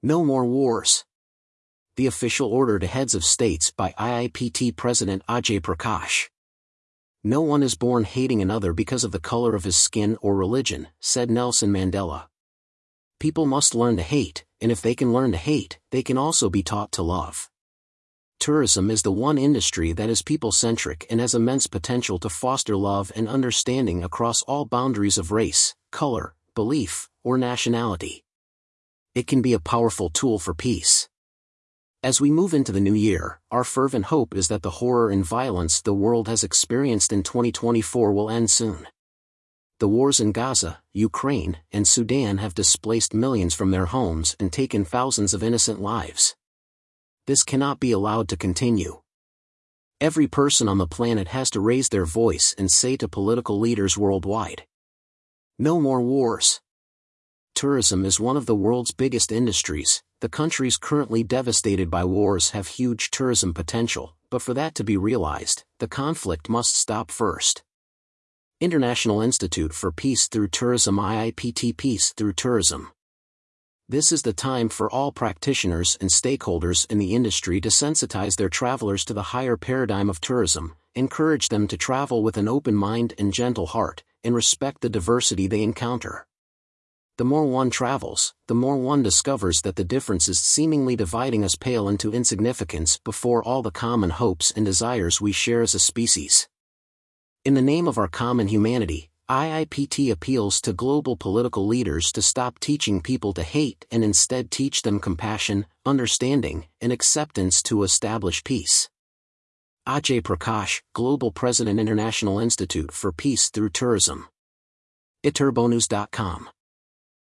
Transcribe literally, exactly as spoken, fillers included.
No more wars. The official order to heads of states by I I P T President Ajay Prakash. No one is born hating another because of the color of his skin or religion, said Nelson Mandela. People must learn to hate, and if they can learn to hate, they can also be taught to love. Tourism is the one industry that is people-centric and has immense potential to foster love and understanding across all boundaries of race, color, belief, or nationality. It can be a powerful tool for peace. As we move into the new year, our fervent hope is that the horror and violence the world has experienced in twenty twenty-four will end soon. The wars in Gaza, Ukraine, and Sudan have displaced millions from their homes and taken thousands of innocent lives. This cannot be allowed to continue. Every person on the planet has to raise their voice and say to political leaders worldwide, no more wars. Tourism is one of the world's biggest industries. The countries currently devastated by wars have huge tourism potential, but for that to be realized, the conflict must stop first. International Institute for Peace Through Tourism I I P T Peace Through Tourism. This is the time for all practitioners and stakeholders in the industry to sensitize their travelers to the higher paradigm of tourism, encourage them to travel with an open mind and gentle heart, and respect the diversity they encounter. The more one travels, the more one discovers that the differences seemingly dividing us pale into insignificance before all the common hopes and desires we share as a species. In the name of our common humanity, I I P T appeals to global political leaders to stop teaching people to hate and instead teach them compassion, understanding, and acceptance to establish peace. Ajay Prakash, Global President, International Institute for Peace Through Tourism. I Turbonews dot com